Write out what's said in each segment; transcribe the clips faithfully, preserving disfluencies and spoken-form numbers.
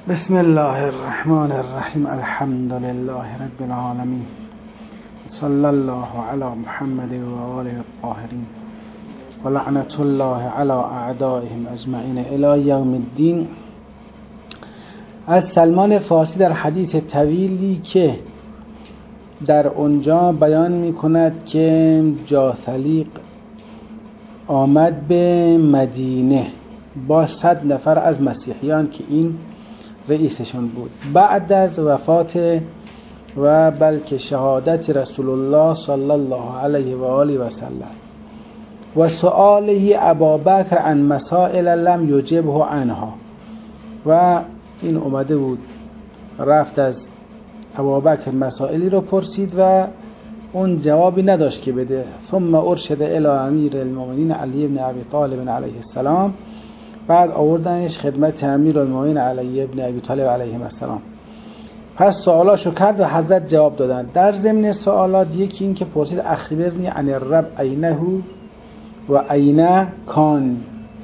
بسم الله الرحمن الرحیم. الحمد لله رب العالمین. صلی الله علی محمد و آله الطاهرین و لعنت الله علی اعدائهم اجمعین الی یوم الدین. از سلمان فارسی در حدیث طویلی که در اونجا بیان می کند که جاثلیق آمد به مدینه با صد نفر از مسیحیان که این رئیسشون بود بعد از وفات و بلکه شهادت رسول الله صلی الله علیه و آله و سلم و سؤاله ابابکر عن مسائل لم یجبه عنها. و این اومده بود رفت از ابابکر مسائلی رو پرسید و اون جوابی نداشت که بده. ثم ارشد الی امیر المؤمنین علی بن ابی طالب علیه السلام، بعد آوردنش خدمت امیر المؤمنین علی ابن ابی طالب علیه السلام. پس سوالاشو کرد و حضرت جواب دادن. در ضمن سوالات یکی این که پرسید اخبرنی عن الرب اینه و اینه کان،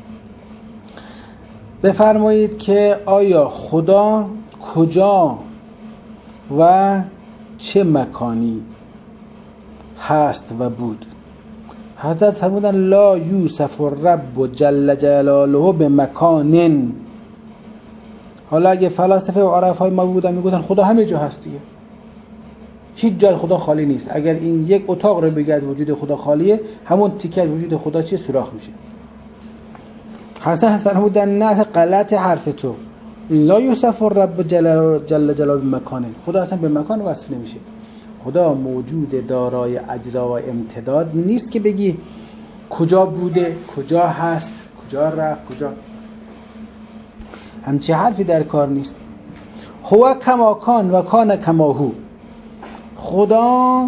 بفرمایید که آیا خدا کجا و چه مکانی هست و بود. حضرت فرمودن لا یوسف الرب جل جلاله به مکان. حالا اگه فلاسفه و عرفای ما بودن میگفتن خدا همه جا هست دیگه، هیچ جای خدا خالی نیست. اگر این یک اتاق رو بگرد وجود خدا خالیه، همون تیکه وجود خدا چیه سوراخ میشه. حسن فرمودن نه، غلط حرف تو. لا یوسف الرب جل جلاله به مکان. خدا اصلا به مکان وصف نمیشه. خدا موجود دارای اجزا و امتداد نیست که بگی کجا بوده، کجا هست، کجا رفت، کجا. همچه حرفی در کار نیست. هو کما کان و کان کما هو. خدا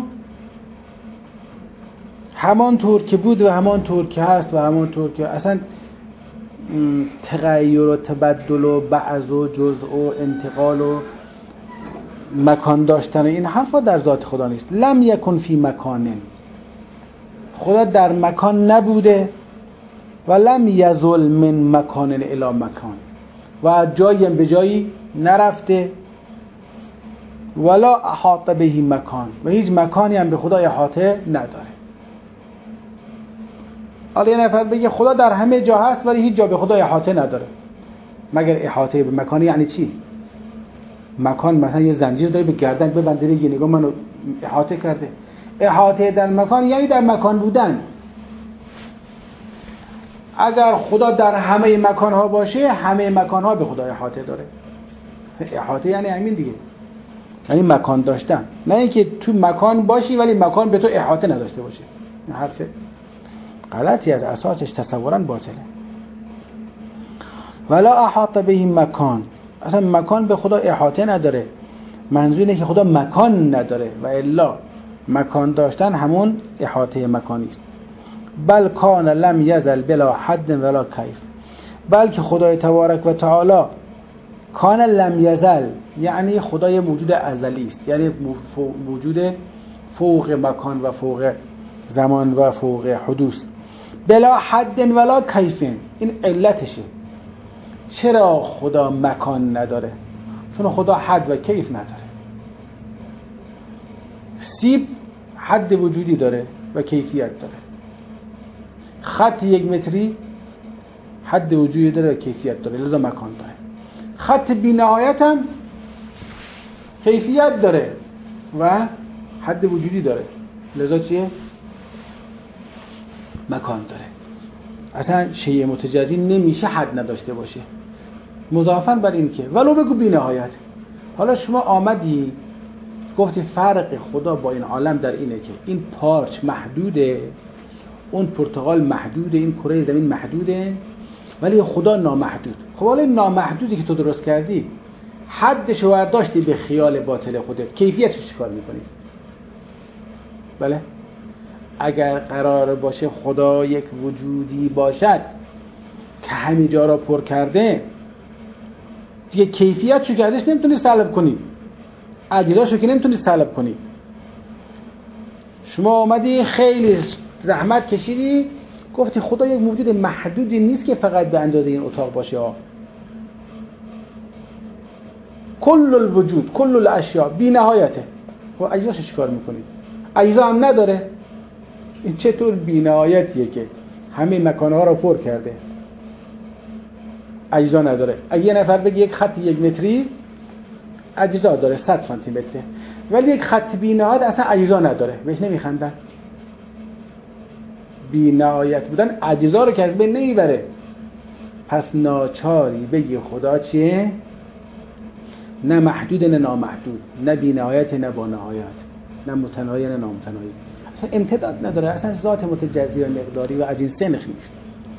همان طور که بود و همان طور که هست و همان طور که اصلا تغییر و تبدل و بعض و جزء و انتقال و مکان داشتن این حرفا در ذات خدا نیست. لم یکن فی مکان. خدا در مکان نبوده و لم یزل من مکان الی مکان، و جایی به جایی نرفته. ولا احاطه به مکان، و هیچ مکانی هم به خدا احاطه نداره. حالا یه نفر بگه خدا در همه جا هست ولی هیچ جا به خدا احاطه نداره. مگر احاطه به مکان یعنی چی؟ مکان مثلا یه زنجیر داره به گردن ببنده بگه نگاه منو احاطه کرده. احاطه در مکان یعنی در مکان بودن. اگر خدا در همه مکان ها باشه، همه مکان ها به خدا احاطه داره. احاطه یعنی همین دیگه، یعنی مکان داشتن، نه اینکه تو مکان باشی ولی مکان به تو احاطه نداشته باشه. این حرف غلطی از اساسش، تصوراً باطله. ولا احاطه به مکان، اصلا مکان به خدا احاطه نداره. منظور اینه که خدا مکان نداره و الا مکان داشتن همون احاطه مکانی است. بل کان لم یزل بلا حد ولا کیف. بلکه خدای تبارک و تعالی کان لم یزل یعنی خدای موجود ازلی است، یعنی موجود فوق مکان و فوق زمان و فوق حدوث. بلا حد ولا کیف، این علتشه. چرا خدا مکان نداره؟ چون خدا حد و کیف نداره. سیب حد وجودی داره و کیفیت داره. خط یک متری حد وجودی داره و کیفیت داره، لذا مکان داره. خط بی نهایت هم کیفیت داره و حد وجودی داره، لذا چیه؟ مکان داره. اصلا شیء متجزی نمیشه حد نداشته باشه، مضافاً بر این که ولو بگو بی نهایت. حالا شما آمدی گفتی فرق خدا با این عالم در اینه که این پارچ محدوده، اون پرتقال محدوده، این کره زمین محدوده، ولی خدا نامحدود. خب حالا این نامحدودی که تو درست کردی حدش رو برداشتی به خیال باطل خودت، کیفیتش چیکار میکنی؟ بله، اگر قرار باشه خدا یک وجودی باشد که همه جا را پر کرده، دیگه کیفیت چو که ازش نمیتونی طلب کنی، اجزاشو که نمیتونی طلب کنی. شما اومدی خیلی زحمت کشیدی گفتی خدا یک موجود محدودی نیست که فقط به اندازه این اتاق باشه ها. کل الوجود کل الاشیاء بی نهایته. خب اجزاش چیکار میکنید؟ اجزا هم نداره. این چطور بی نهایتیه که همه مکانها رو پر کرده اجزا نداره؟ اگه یه نفر بگه یک خط یک متری اجزا داره صد سانتی متره، ولی یک خط بی نهایت اصلا اجزا نداره، بهش نمیخندن. بی نهایت بودن اجزا رو که از بین نمیبره. پس ناچاری بگی خدا چیه؟ نه محدود نه نامحدود، نه بی نهایت نه با نهایت، نه متناهی نه نامتناهی. اصلا امتداد نداره، اصلا ذات متجزی و مقداری و از این سنخ نیست.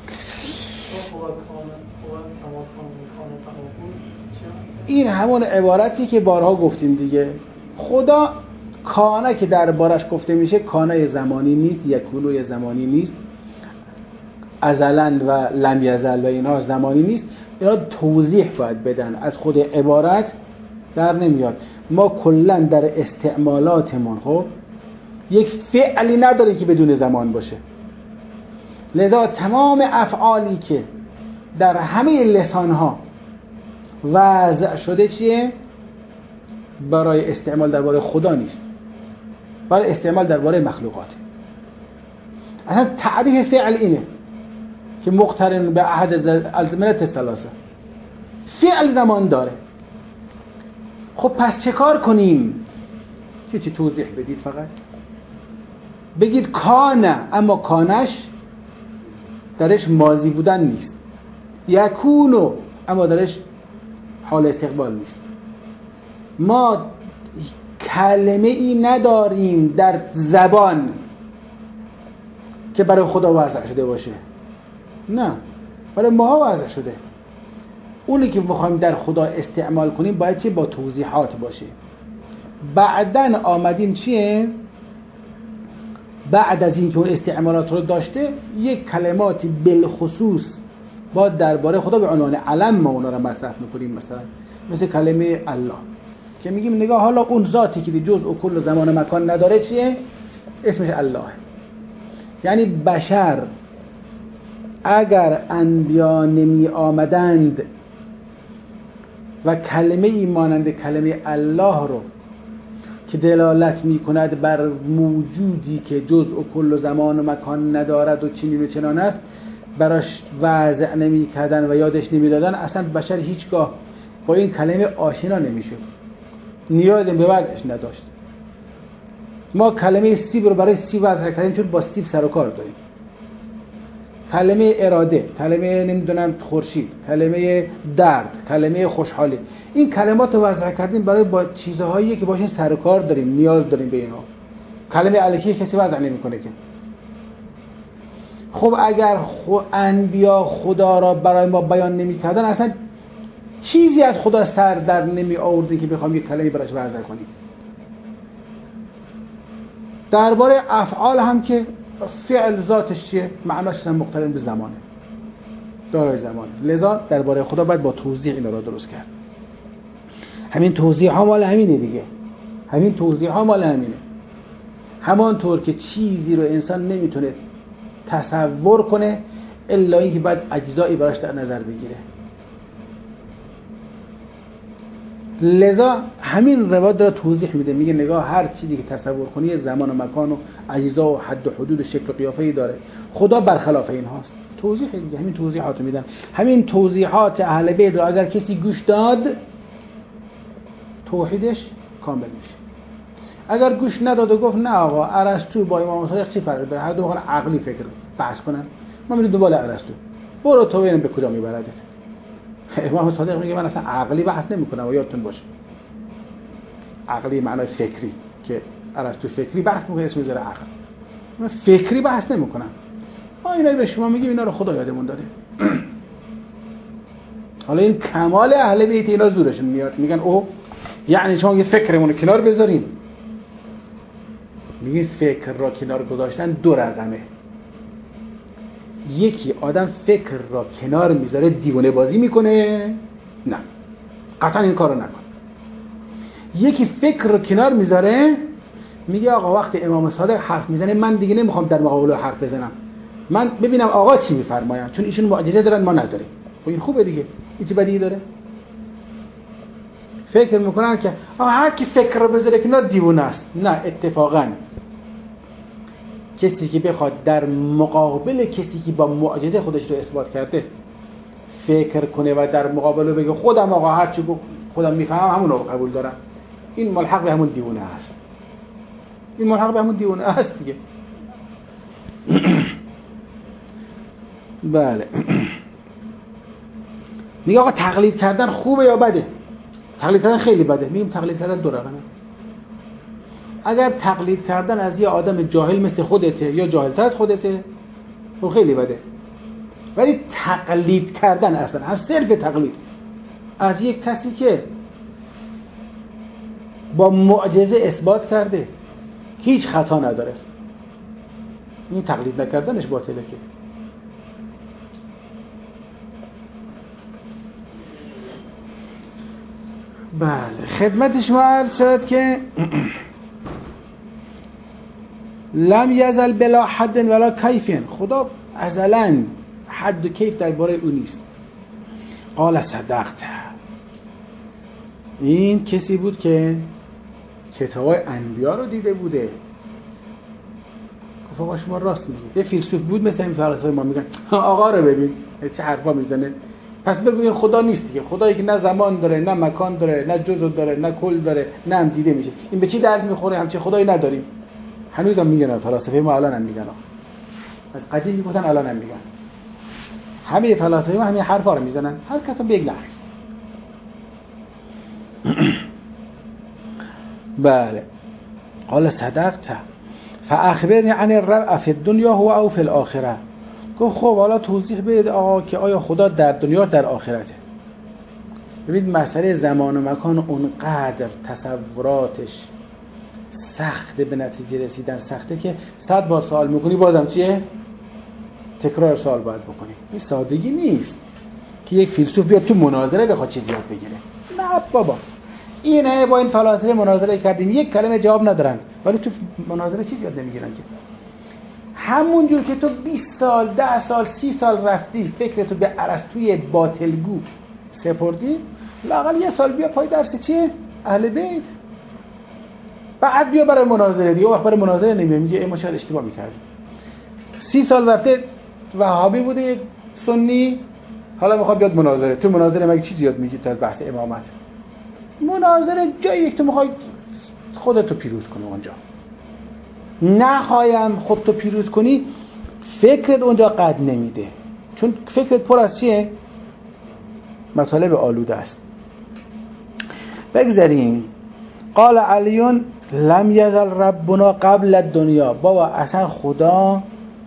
این همون عبارتی که بارها گفتیم دیگه. خدا کانه که دربارش گفته میشه کانه زمانی نیست، یکونوی زمانی نیست، ازلن و لم یزل و اینها زمانی نیست. اینا توضیح باید بدن، از خود عبارت در نمیاد. ما کلا در استعمالاتمون خب یک فعلی نداره که بدون زمان باشه، لذا تمام افعالی که در همه لسانها وضع شده چیه؟ برای استعمال درباره خدا نیست، برای استعمال درباره مخلوقات. اصلا تعریف فعل اینه که مقترن به احد الزمنة الثلاثه. فعل زمان داره. خب پس چه کار کنیم؟ چی چی توضیح بدید؟ فقط بگید کانه، اما کانش درش ماضی بودن نیست. یکونو، اما درش حال استقبال نیست. ما کلمه ای نداریم در زبان که برای خدا وضع شده باشه. نه، برای ما وضع شده. اونی که بخوایم در خدا استعمال کنیم باید چه؟ با توضیحات باشه. بعدن آمدیم چیه؟ بعد از این که اون استعمالات رو داشته یک کلماتی بالخصوص با درباره خدا به عنوان علم ما اونا رو مصرف میکنیم. مثلا مثل کلمه الله که میگیم نگاه حالا اون ذاتی که جزء و کل زمان و مکان نداره چیه؟ اسمش الله. یعنی بشر اگر انبیا نمی آمدند و کلمه ای مانند کلمه الله رو که دلالت می کند بر موجودی که جزء و کل زمان و مکان ندارد و چنین و چنان است براش وضع نمی کردن و یادش نمی دادن، اصلا بشر هیچگاه با این کلمه آشنا نمی شد، نیاز به وضعش نداشت. ما کلمه سیب رو برای سیب وضع کردیم چون با سیب سر و کار داریم. کلمه اراده، کلمه نمیدونم خورشید، کلمه درد، کلمه خوشحالی، این کلمات رو وضع کردیم برای با چیزهایی که باشین سر و کار داریم، نیاز داریم به اینا. کلمه الکی کسی وضع نمیکنه که. خب اگر خو انبیا خدا را برای ما بیان نمیکردن، اصلا چیزی از خدا سر در نمی آورده که بخوام یک کلمه براش وضع کنیم. درباره افعال هم که فعل ذاتش چیه؟ معناش مقترن به زمانه، دارای زمانه. لذا درباره خدا باید با توضیح اینا را درست کرد. همین توضیح ها مال همینه دیگه. همین توضیح ها مال همینه. همانطور که چیزی رو انسان نمیتونه تصور کنه الا اینکه باید اجزایی براش در نظر بگیره. لذا همین روایت داره توضیح میده، میگه نگاه هر چیزی که تصور کنی زمان و مکان و اجزا و حد و حدود و شکل و قیافه‌ای داره. خدا برخلاف این هاست. توضیح دیگه، همین توضیحات میدن. همین توضیحات اهل بیت رو اگر کسی گوش داد توحیدش کامل میشه. اگر گوش نداد و گفت نه آقا ارسطو با امام صادق چی فرق داره، هر دو بخوان عقلی فکر بحث کنن، ما میریم دنبال ارسطو، برو تو ببین به کجا میبردت. امام صادق میگه من اصلا عقلی بحث نمیکنم و یادتون باشه عقلی معنای فکری که ارسطو فکری بحث میکنه، اسم میذاره عقل. من فکری بحث نمیکنم. ما اینا به شما میگیم اینا رو خدا یادمون داده. حالا این کمال اهل بیت اینا زورشون میاد، میگن او یعنی شما یه فکرمون رو کنار بذارین. میگین فکر را کنار گذاشتن دو رقمه. یکی آدم فکر را کنار میذاره دیوانه بازی میکنه، نه قطعا این کارو نکن. یکی فکر را کنار میذاره میگه آقا وقتی امام صادق حرف میزنه من دیگه نمیخوام در مقابل حرف بزنم، من ببینم آقا چی میفرماین، چون ایشون معجزه دارن ما نداریم. خب این خوبه دیگه، این چه بدی داره؟ فکر میکنن که هر کی فکر رو بذاره کنار دیوونه است. نه، اتفاقا کسی که بخواد در مقابل کسی که با معجزه خودش رو اثبات کرده فکر کنه و در مقابل بگه خودم آقا هر چی گفت خودم میفهمم همون رو قبول دارم، این ملحق به همون دیوونه است. این ملحق به همون دیوونه است دیگه. بله. میگه آقا تقلید کردن خوبه یا بده؟ تقلید کردن خیلی بده. میگیم تقلید کردن دو رقمه. اگر تقلید کردن از یه آدم جاهل مثل خودته یا جاهلتر از خودته خب خیلی بده. ولی تقلید کردن اصلا از صرف تقلید از یک کسی که با معجزه اثبات کرده هیچ خطا نداره، این تقلید نکردنش باطله. که بله خدمت شما عرض شد که لم یزل بلا حد ولا کیف، خدا ازلاً حد و کیف درباره او نیست. قال صدقت، این کسی بود که کتاب انبیا رو دیده بوده. گفت آقا شما راست میگید. یه فیلسوف بود مثل این فلاسفه ما میگن آقا رو ببین چه حرفا میزنه، پس بگوین خدا نیست دیگه. خدایی که نه زمان داره نه مکان داره نه جزء داره نه کل داره نه هم دیده میشه، این به چی درد میخوره؟ همچین خدایی نداریم. هنوزم میگن فلاسفه ما، الان هم میگن، از قدیم میگفتن الان هم میگن. همه فلاسفه ما همین حرفا رو میزنن، هر کس به یک لحظه. بله. قال صدقت فاخبرنی عن الرب فی الدنیا هو او فی الاخره. گفت خب حالا توضیح بده آقا که آیا خدا در دنیا در آخرته؟ ببینید مسئله زمان و مکان اونقدر تصوراتش سخته، به نتیجه رسیدن سخته که صد بار سوال میکنی بازم چیه؟ تکرار سوال باید بکنی. این سادگی نیست که یک فیلسوف بیاد تو مناظره بخواد چیزی یاد بگیره. نه بابا، اینه با این فلاسفه مناظره کردیم یک کلمه جواب ندارن، ولی تو مناظره چیزی یاد نمیگیرن که همونجور که تو بیست سال ده سال سی سال رفتی فکرتو به ارسطوی باطلگو سپردی، لااقل یه سال بیا پای درس چیه؟ اهل بیت، بعد بیا برای مناظره. دیگه وقت برای مناظره نمیاد، میگه ای ما شاید اشتباه میکردیم. سی سال رفته وهابی بوده یک سنی، حالا میخواد بیاد مناظره. تو مناظره مگه چیزی یاد میگید از بحث امامت؟ مناظره جایی که تو میخوای خودتو پیروز کنی اونجا، نخوایم خودتو پیروز کنی فکرت اونجا قد نمیده، چون فکرت پر از چیه؟ مطالب آلوده است. بگذاریم. قال علیون لم یزل ربنا قبل الدنیا. بابا اصلا خدا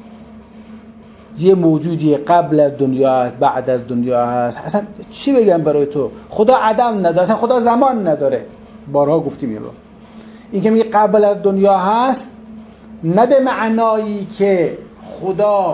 یه موجودی قبل از دنیا هست بعد از دنیا هست، اصلا چی بگم برای تو؟ خدا عدم نداره، اصلا خدا زمان نداره. بارها گفتیم این رو. این که میگه قبل از دنیا هست نه به معنایی که خدا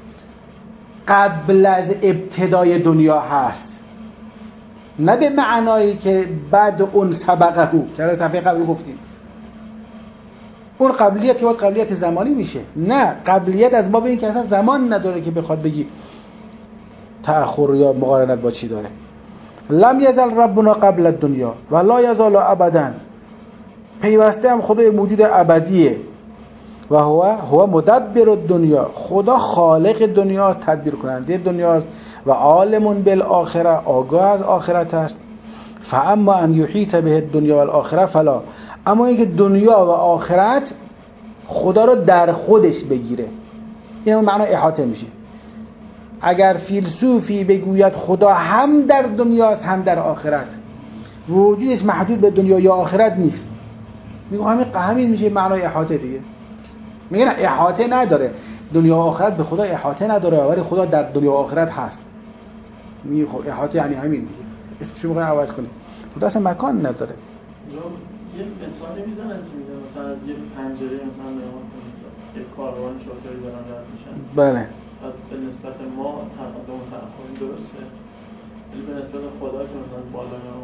قبل از ابتدای دنیا هست، نه به معنایی که بعد اون سبقه او، چرا صفحه قبل گفتیم اون قبلیت که قبلیت زمانی میشه. نه، قبلیت از باب این که اصلا زمان نداره که بخواد بگی تأخر یا مقارنت با چی داره. لم یزل ربنا قبل الدنیا و لا یزال ابدا. پیوسته هم خدای موجود ابدیه. و هو هو مدبر الدنیا. خدا خالق دنیا، تدبیر کننده دنیاست. و عالم بالآخره، آگاه از آخرت است. فاما ان یحیط به الدنیا و الاخره فلا. اما اینکه دنیا و آخرت خدا رو در خودش بگیره، این اون معنی احاطه میشه. اگر فیلسوفی بگوید خدا هم در دنیاست هم در آخرت، وجودش محدود به دنیا یا آخرت نیست، میگه همین همین میشه معنی احاطه دیگه. میگه نه، احاطه نداره، دنیا و آخرت به خدا احاطه نداره، ولی خدا در دنیا و آخرت هست. میگه خب احاطه یعنی همین دیگه، اسمش رو میخوای عوض کنی. خدا اصلا مکان نداره. یه مثالی میزنن که میگه مثلا از یه پنجره مثلا نگاه کنید یه کاروان شاطری دارن رد میشن، بله، بعد به نسبت ما تقدم و تأخری درسته، ولی به نسبت خدا که مثلا بالا نگاه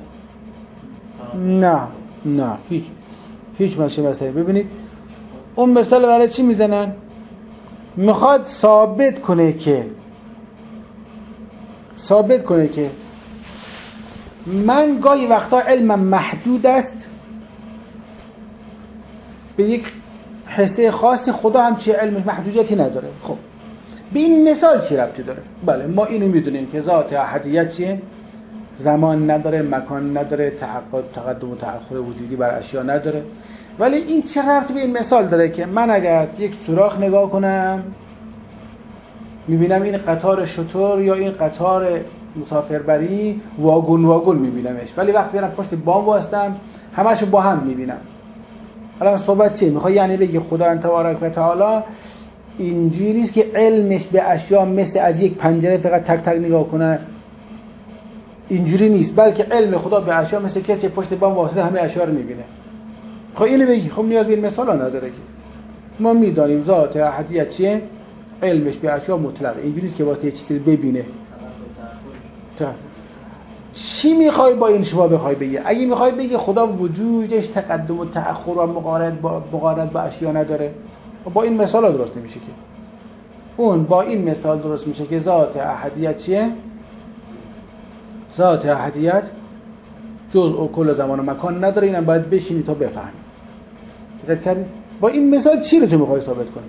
میکنه نه نه هیچ هیچ ماشین مثلا. ببینید اون مثال برای چی میزنن؟ میخواد ثابت کنه که ثابت کنه که من گاهی وقتا علمم محدود است به یک حصه خاصی، خدا هم چه علم محدودیتی نداره. خب به این مثال چی ربطی داره؟ بله ما اینو میدونیم که ذات احدیت چیه؟ زمان نداره، مکان نداره، تقدم و تأخر وجودی بر اشیا نداره. ولی این چه ربطی به این مثال داره که من اگر یک سوراخ نگاه کنم میبینم این قطار شتر یا این قطار مسافربری واگن واگن میبینمش، ولی وقتی برم پشت بام وایستم همه‌شو با هم میبینم. حالا صحبت چیه؟ میخوای یعنی بگی خدا تبارک و تعالی اینجوری نیست که علمش به اشیا مثل از یک پنجره فقط تک تک نگاه کنه، اینجوری نیست، بلکه علم خدا به اشیا مثل کسی پشت بام واسه همه اشیا رو میبینه. خب اینو بگی، خب نیاز به این مثالا نداره که ما میدانیم ذات احدیت چیه، علمش به اشیا مطلقه، اینجوری نیست که واسه یه چیزی ببینه. تا چی میخوای با این شما بخوای بگی؟ اگه میخوای بگی خدا وجودش تقدم و تأخر و مقارنت با مقارنت با اشیا نداره، با این مثال درست نمیشه که. اون با این مثال درست میشه که ذات احدیت چیه؟ ذات احدیت جزء و کل زمان و مکان نداره. اینم باید بشینی تا بفهمی. دقت کردید؟ با این مثال چی رو تو میخوای ثابت کنی؟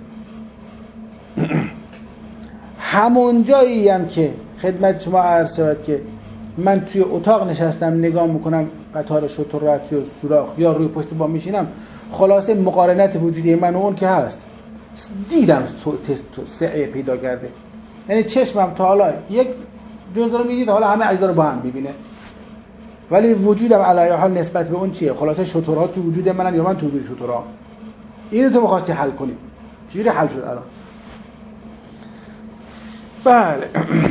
همون جایی هم که خدمت شما عرض شد که من توی اتاق نشستم نگاه میکنم قطار شتر رو توی سوراخ یا روی پشت بام میشینم، خلاصه مقارنت وجودی من و اون که هست، دیدم سعی پیدا کرده. یعنی چشمم تا حالا یک جزء رو میدید، حالا همه اجزا رو با هم میبینه، ولی وجودم علی حال نسبت به اون چیه؟ خلاصه شترها تو وجود منن یا من تو وجود شترها. اینو تو می‌خواستی حل کنی، چجوری حل شد الان؟ بله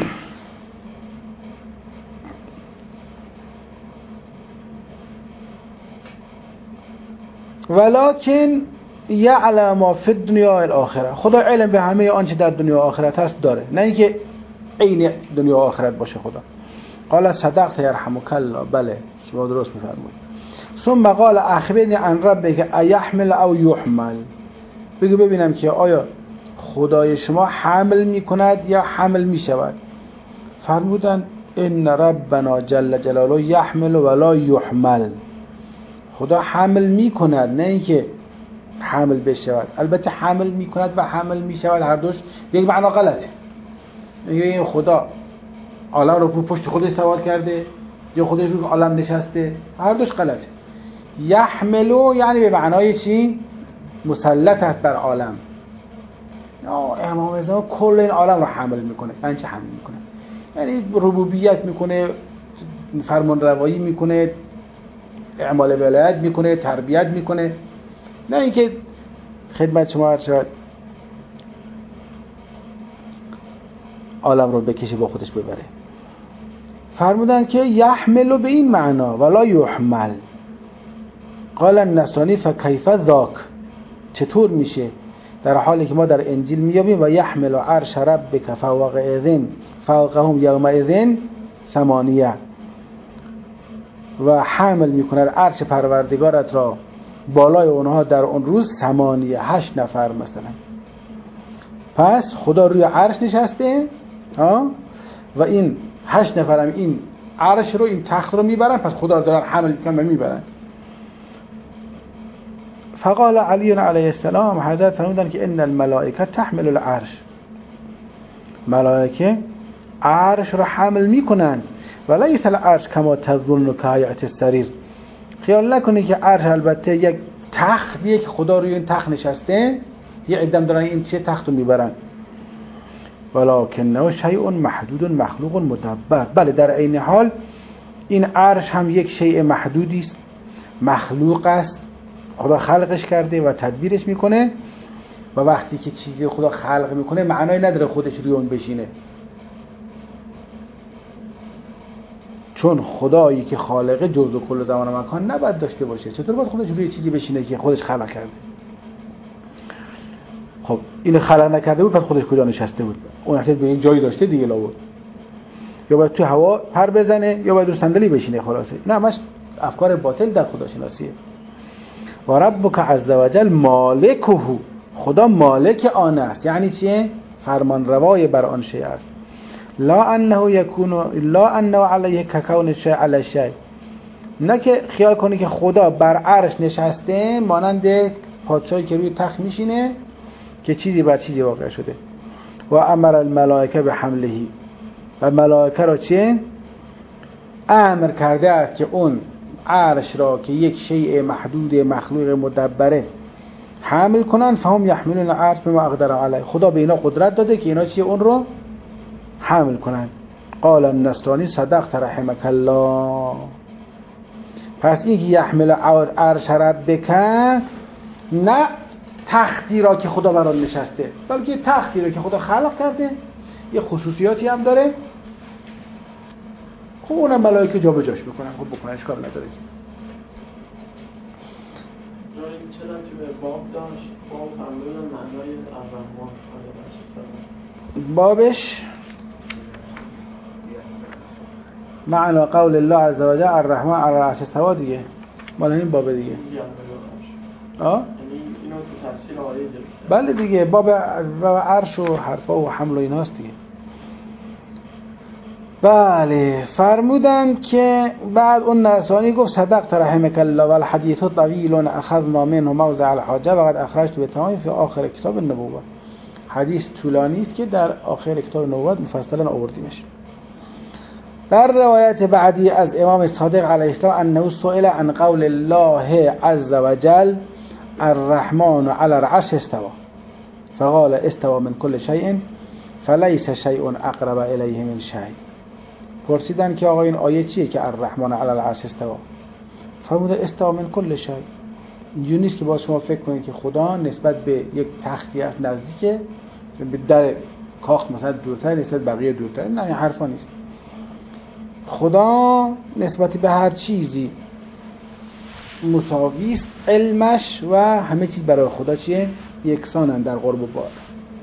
ولکن یعلم ما فی الدنیا و الاخره، خدا علم به همه آنچه در دنیا و آخرت هست داره، نه اینکه عین دنیا و آخرت باشه. خدا قال صدقت یرحمک الله، بله شما درست می‌فرمایید. ثم قال اخبرنی عن ربک ایحمل او یحمل، بگو ببینم که آیا خدای شما حمل میکند یا حمل میشود؟ فرمودند ان ربنا جل جلاله یحمل ولا یحمل، خدا حمل میکند نه اینکه حمل بشود. البته حمل میکند و حمل میشود هر دوش یک معنا غلطه. این خدا عالم رو پشت خودش سوار کرده یا خودش رو عالم نشسته، هر دوش غلطه. یحملو یعنی به معنای چی؟ مسلط است بر عالم. امام زمان کل این عالم رو حمل میکنه. یعنی چه حمل میکنه؟ یعنی ربوبیت میکنه، فرمان روایی میکنه، اعمال ولایت میکنه، تربیت میکنه، نه اینکه خدمت شما عرض شد عالم رو بکشه با خودش ببره. فرمودن که یحملو به این معنا ولا یحمل. قال النصرانی فکیف ذاک، چطور میشه؟ در حالی که ما در انجیل میابیم و یحمل عرش ربک فوق اذن فوقهم یومئذ ثمانیه، و حمل میکنه عرش پروردگارت را بالای اونها در اون روز ثمانیه، هشت نفر مثلا. پس خدا روی عرش نشسته ها و این هشت نفرم این عرش رو، این تخت رو میبرن، پس خدا رو دارن حمل میکنن و میبرن. فقال علی علیه السلام، حضرت فرمودن که ان الملائکه تحمل العرش، ملائکه عرش رو حمل میکنن و لیس العرش کما تظن کهیئت السریر، خیال نکنی که عرش البته یک تختیه که خدا روی این تخت نشسته، یه عدم دارن این چه تخت رو میبرن. ولکنه شیء محدود مخلوق مدبر، بله در عین حال این عرش هم یک شیء محدودی است، مخلوق است، خدا خلقش کرده و تدبیرش میکنه، و وقتی که چیزی خدا خلق میکنه معنای نداره خودش روی اون بشینه، چون خدایی که خالقه جزء کل زمان و مکان نباید داشته باشه. چطور باید خودش روی چیزی بشینه که خودش خلق کرده؟ خب اینو خلق نکرده بود، پس خودش کجا نشسته بود؟ اون احتیاج به این جایی داشته دیگه لابد، یا باید تو هوا پر بزنه یا باید رو صندلی بشینه. خلاصه نه، همش افکار باطل در خداشناسیه. و ربک عز وجل مالکه، خدا مالک آن است، یعنی چیه؟ فرمان روای بر آن شیء است. لا انه یکون لا انه علیه ککون شیء علی شیء، نه که خیال کنی که خدا بر عرش نشسته مانند پادشاهی که روی تخت میشینه که چیزی بر چیزی واقع شده. و امر الملائکه به حملهی، و ملائکه را چه امر کرده است که اون عرش را که یک شیء محدود مخلوق مدبره حمل کنن. فهم یحملون العرش بما اقدر علیه، خدا به اینا قدرت داده که اینا چیه اون رو حمل کنن. قال النصرانی صدقت رحمك الله. پس این که یحمل عرش ربک نه تختی را که خدا بر آن نشسته، بلکه تختی را که خدا خلق کرده یه خصوصیاتی هم داره. خب اونم ملائکه جابجاش میکنن. خب بکنن، اشکال نداره که چرا که باب داشت باب فهمیدن معنای الرحمن بابش معنا قول الله عز وجل الرحمن علی العرش استوى دیگه، مال این باب دیگه. آه اینو تو تفسیر آیه دیگه. بله دیگه، باب باب عرش و حرفا و حمل و ایناست دیگه. بله فرمودند که بعد اون نصرانی گفت صدقت رحمك الله و الحديث طويل اخذنا منه موضع الحاجه و قد اخرجت به تمام فی آخر کتاب النبوه. حدیث طولانی است که در آخر کتاب نبوت مفصلا آوردیمش. در روایت بعدی از امام صادق علیه السلام انه سئل عن قول الله عز وجل الرحمن على العرش استوى فقال استوى من كل شيء فليس شيء اقرب الیه من شیء. پرسیدن که آقا این آیه چیه که الرحمن علی العرش استوى؟ فرموده استوى من كل شیء. اینجوری نیست که با شما فکر کنید که خدا نسبت به یک تختی است نزدیکه، به در کاخ مثلا دورتر نسبت بقیه دورتر. نه این حرفا نیست. خدا نسبت به هر چیزی مساوی است، علمش و همه چیز برای خدا چیه؟ یکسانن در قرب و بعد.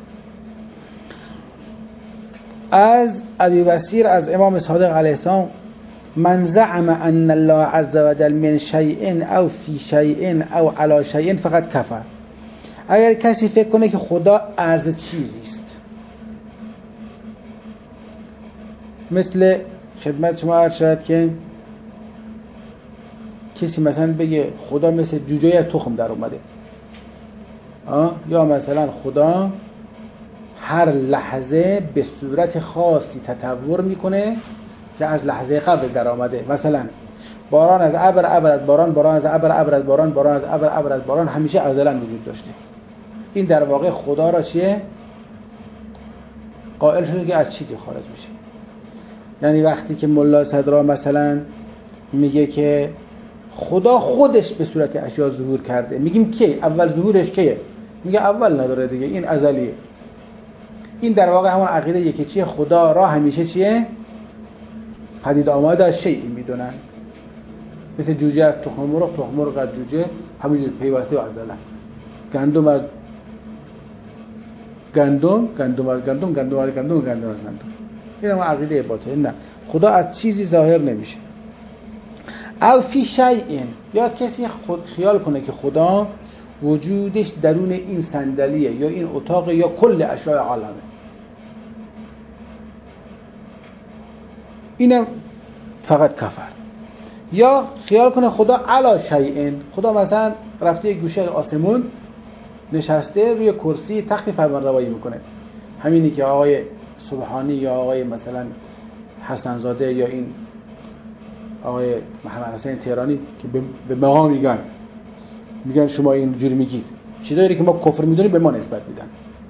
از ابی بصیر از امام صادق علیه السلام من زعم ان الله عز وجل من شیء او فی شیء او علی شیء فقط کفر. اگر کسی فکر کنه که خدا از چیزی است، مثل خدمت شما عرض شد که کسی مثلا بگه خدا مثل جوجه از تخم در اومده، آه؟ یا مثلا خدا هر لحظه به صورت خاصی تطور میکنه که از لحظه قبل در آمده. مثلا باران از ابر، ابر از باران، باران از ابر، ابر از باران، باران از ابر، ابر از باران همیشه ازلا وجود داشته. این در واقع خدا را چیه؟ قائل شده که از چیزی خارج میشه. یعنی وقتی که ملا صدرا مثلا میگه که خدا خودش به صورت اشیا ظهور کرده، میگیم کی؟ اول ظهورش کیه؟ میگه اول نداره دیگه، این ازلیه. این در واقع همون عقیده یکی چیه؟ خدا را همیشه چیه؟ پدید آمده از شیئی میدونن. مثل جوجه از تخم مرغ، تخم مرغ از جوجه همینجور پیوسته و ازلا. گندم از گندم، گندم از گندم، گندم از گندم، گندم از گندم. این هم عقیده باطله. نه، خدا از چیزی ظاهر نمیشه. او فی شیء، یا کسی خود خیال کنه که خدا وجودش درون این صندلیه یا این اتاق یا کل اشیاء عالمه، اینم فقط کفر. یا خیال کنه خدا علی شیء، خدا مثلا رفته یک گوشه آسمون نشسته روی کرسی تخت فرمانروایی میکنه. همینی که آقای سبحانی یا آقای مثلا حسن زاده یا این آقای محمد حسین تهرانی که به ما میگن میگن شما اینجوری میگید، چیزایی که ما کفر میدونیم به ما نسبت میدن،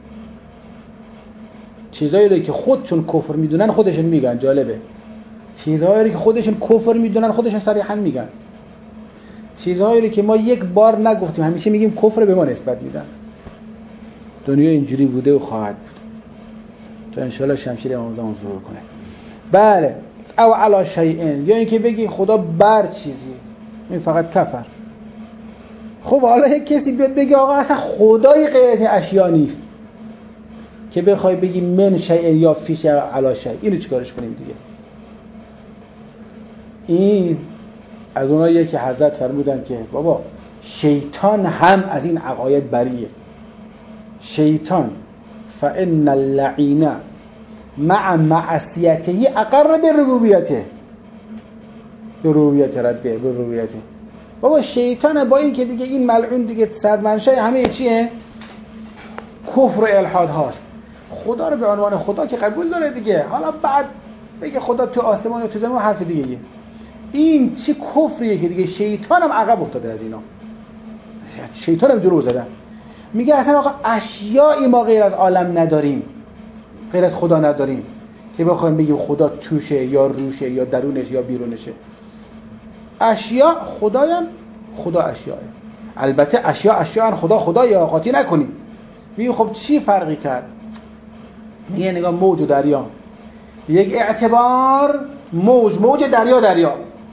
چیزایی که خودشون کفر میدونن خودشون میگن. جالبه، چیزهایی که خودشون کفر میدونن خودشون صریحا میگن. چیزهایی که ما یک بار نگفتیم همیشه میگیم کفر، به ما نسبت میدن. دنیا اینجوری بوده و خواهد بود تا ان شاء الله شمشیر امام زمان ظهور کنه. بله، او علی شیء، یا اینکه بگی خدا بر چیزی، این فقط کفر. خب حالا یک کسی بیاد بگه آقا اصلا خدای غیر از اشیا نیست، که بخوای بگی من شیء یا فی شیء علی شیء، اینو چیکارش کنیم دیگه؟ این از اوناییه که حضرت فرمودن که بابا شیطان هم از این عقاید بریه. شیطان فان اللعین مع معصیته اقر به ربوبیته، به ربوبیت ربه، به ربوبیته. بابا شیطان با این که دیگه این ملعون دیگه صد منشأ همه چیه؟ کفر و الحاد هاست. خدا رو به عنوان خدا که قبول داره دیگه، حالا بعد بگه خدا تو آسمان و تو زمین حرف دیگه یه. این چه کفریه که دیگه شیطان هم عقب افتاده از اینا، شیطان هم جلو زدن. میگه اصلا آقا اشیایی ما غیر از عالم نداریم، غیر از خدا نداریم که بخوایم بگیم خدا توشه یا روشه یا درونش یا بیرونشه. اشیا خدایم، خدا اشیاه. البته اشیا اشیا خدا خدا یا قاطی نکنیم. میگه خب چی فرقی کرد؟ میگه نگاه موج و دریا، یک اعتبار موج موج دریا دریا،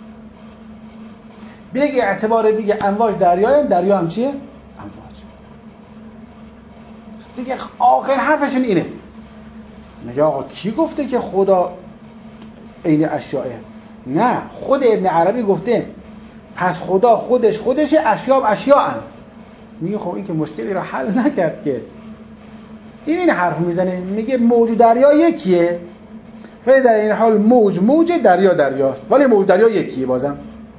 به یک اعتبار دیگه امواج دریای دریا هم چیه؟ امواج دیگه. آخر حرفشون اینه. میگه آقا کی گفته که خدا عین اشیاه؟ نه، خود ابن عربی گفته پس خدا خودش خودشه، اشیا اشیا هم. میگه خب این که مشکلی رو حل نکرد که. این این حرف میزنه، میگه موج دریا یکیه، ولی در این حال موج موج دریا دریاست، ولی موج دریا یکیه بازم،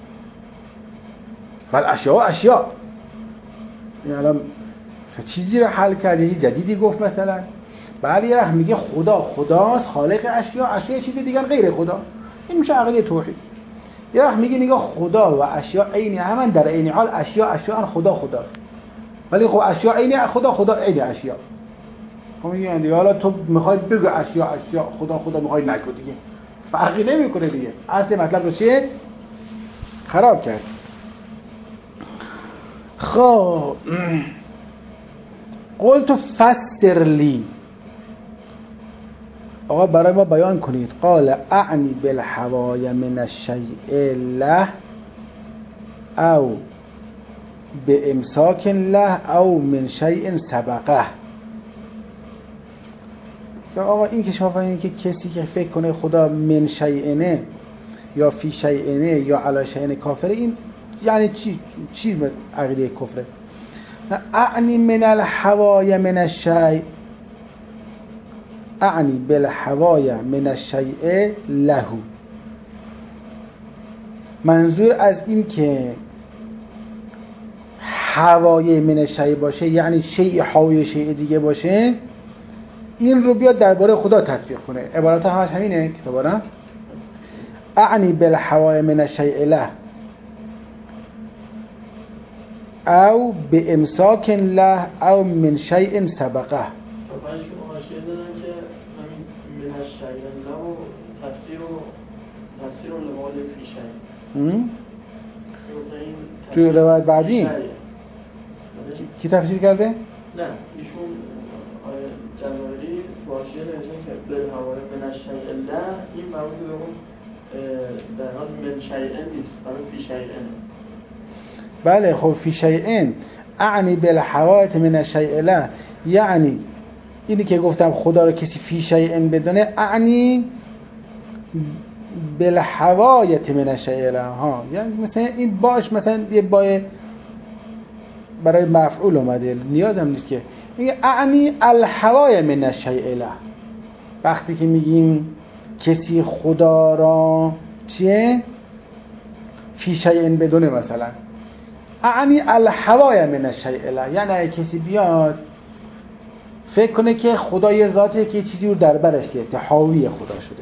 ولی اشیا اشیا. این الان چیزی رو حل کرد، یه جدیدی گفت مثلا. بعد یه وقت میگه خدا خداست، خالق اشیا، اشیا چیز دیگر غیر خدا. این میشه عقیده توحید. یه وقت میگه نگاه خدا و اشیا عین همن، در عین حال اشیا اشیا خدا خداست، ولی خب اشیا عین خدا خدا عین اشیا. خب میگه دیگه حالا تو میخوای بگو اشیا اشیا خدا خدا، میخوای نگو دیگه، فرقی نمیکنه دیگه. اصل مطلب رو چیه؟ خراب کرد. خب قلت فسر لی، آقا برای ما بیان کنید. قال اعنی بالحوای من الشیء له او به امساک له او من شیء سبقه. آقا این که شما فهمید که کسی که فکر کنه خدا من شیء یا فی شیء یا علی شیء کافره، این یعنی چی؟ چی عقیده کفره؟ اعنی من الحوای من الشیء، اعنی بالحوای من الشیء له. منظور از این که حوای من الشیء باشه یعنی شیء حوای شیء دیگه باشه، این رو بیاد درباره خدا تطبیق کنه. عبارت همش همینه کتابا. اعنی بالحوای من الشیء له او به امساک له او من شیء سبقه. حاشیه دادن که همین من الشیء له و تفسیر و تفسیر و لمال فی شیء. تو روایت بعدی کی تفسیر کرده؟ نه ایشون جلالی حاشیه نوشتن که بالحوای من الشیء له، این مربوط به اون در حال من شیء نیست، برای فی شیء. بله خب فی شیء اعنی بالحوایت من الشیء له، یعنی اینی که گفتم خدا رو کسی فی شیء بدونه، اعنی بالحوایت من الشیء له ها، یعنی مثلا این باش مثلا یه بای برای مفعول اومده، نیازم نیست که میگه اعنی الحوای من الشیء له. وقتی که میگیم کسی خدا را چیه فی شیء بدونه، مثلا اعنی الحوای من الشیء له، یعنی اگه کسی بیاد فکر کنه که خدا یه ذاته که چیزی رو در برش گرفته، حاوی خدا شده.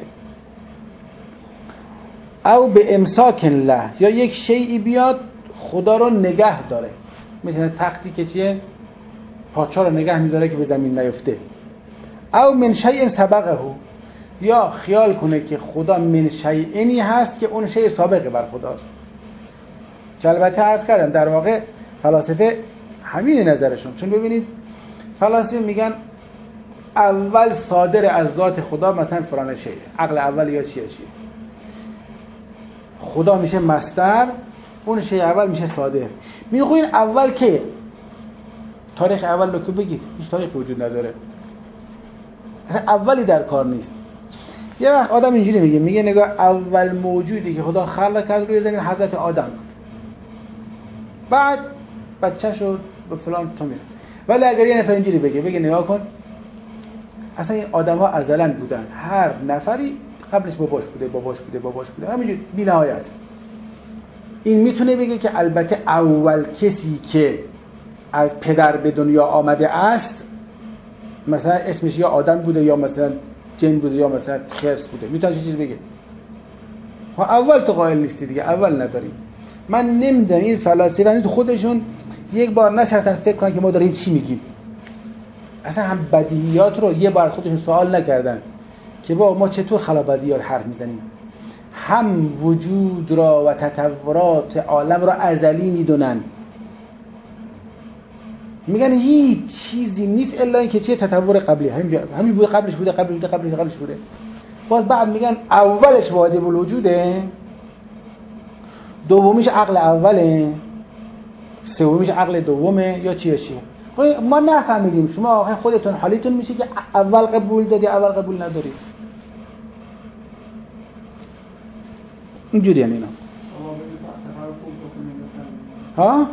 او به امساک له، یا یک شیئی بیاد خدا رو نگه داره، مثلا تختی که چیه پاچه رو نگه میداره که به زمین نیفته. او من شیء سبقه، یا خیال کنه که خدا من شیئی هست که اون شیء سابقه بر خداست. که البته عرض کردم در واقع فلاسفه همین نظرشون، چون ببینید فلاسفه میگن اول صادر از ذات خدا مثلا فلان شیء، عقل اول یا چیه چیه، خدا میشه مصدر، اون شیء اول میشه صادر. میگه این اول که تاریخ اول رو که بگید هیچ تاریخ وجود نداره، اصلا اولی در کار نیست. یه وقت آدم اینجوری میگه، میگه نگاه اول موجودی که خدا خلق کرد روی زمین حضرت آدم، بعد بچه شد به فلان تا میره. ولی اگر یه نفر اینجوری بگه، بگه نگاه کن اصلا این آدم‌ها ازلاً بودن، هر نفری قبلش باباش بوده باباش بوده باباش بوده همینجور بی‌نهایت. این میتونه بگه که البته اول کسی که از پدر به دنیا آمده است مثلا اسمش یا آدم بوده یا مثلا جن بوده یا مثلا خرس بوده، میتونه چه چیزی بگه؟ ها اول تو قائل نیستی دیگه، اول نداری. من نمیدونم این فلاسفه تو خودشون یک بار نشستن فکر کنن که ما داریم چی میگیم. اصلا هم بدیهیات رو یه بار خودشون سوال نکردن که با ما چطور خلا بدیهیات حرف میزنیم. هم وجود را و تطورات عالم را ازلی میدونن، میگن هیچ چیزی نیست الا اینکه چیه تطور قبلی، همین همین بوده قبلش بوده قبلش بوده قبلش قبلش بوده. باز بعد میگن اولش واجب الوجوده، دومیش عقل اوله، سومیش عقل دومه یا چیه چیه. ما نفهمیدیم، شما خودتون حالیتون میشه که اول قبول دادی اول قبول نداری. اینجوری یعنی اینا ها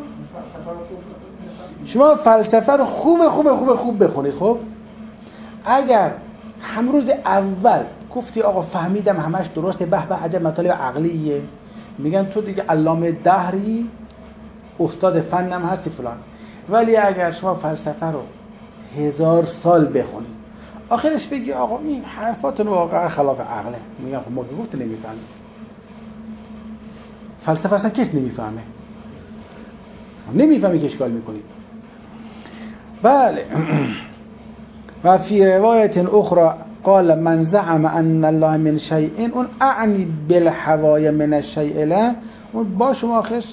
شما فلسفه رو خوب خوب خوب خوب بخونید. خب اگر هم روز اول گفتی آقا فهمیدم همش درسته، به به عجب مطالب عقلیه، میگن تو دیگه علامه دهری استاد فنم هستی فلان. ولی اگر شما فلسفه رو هزار سال بخونید آخرش بگی آقا این حرفاتون واقعا خلاف عقله، میگن خب ما گفت نمیفهمیم. فلسفه اصلا کس نمیفهمه، نمیفهمی که اشکال میکنید. بله. و فی روایت اخرى قال من زعم ان الله من شیء اون اعنی بالحوای من الشیء له، اون با شما آخرش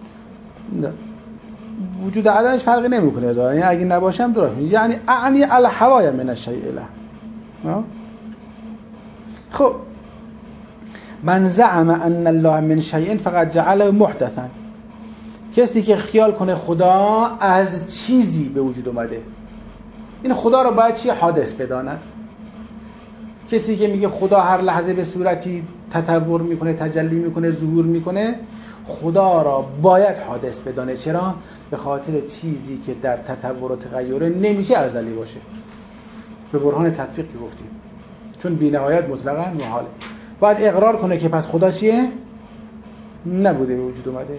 وجود عدمش فرقی نمیکنه، یعنی اگه نباشم درست، یعنی اعنی الحوای من الشیء له. خب من زعم ان الله من شیء فقط جعله محدثا، کسی که خیال کنه خدا از چیزی به وجود اومده، این خدا رو باید چی حادث بداند. کسی که میگه خدا هر لحظه به صورتی تطور میکنه، تجلی میکنه، ظهور میکنه، خدا را باید حادث بدانه. چرا؟ به خاطر چیزی که در تطور و تغییر نمیشه ازلی باشه. به برهان تطبیق که گفتیم، چون بی نهایت مطلقاً محاله. باید اقرار کنه که پس خدا چیه؟ نبوده، به وجود اومده.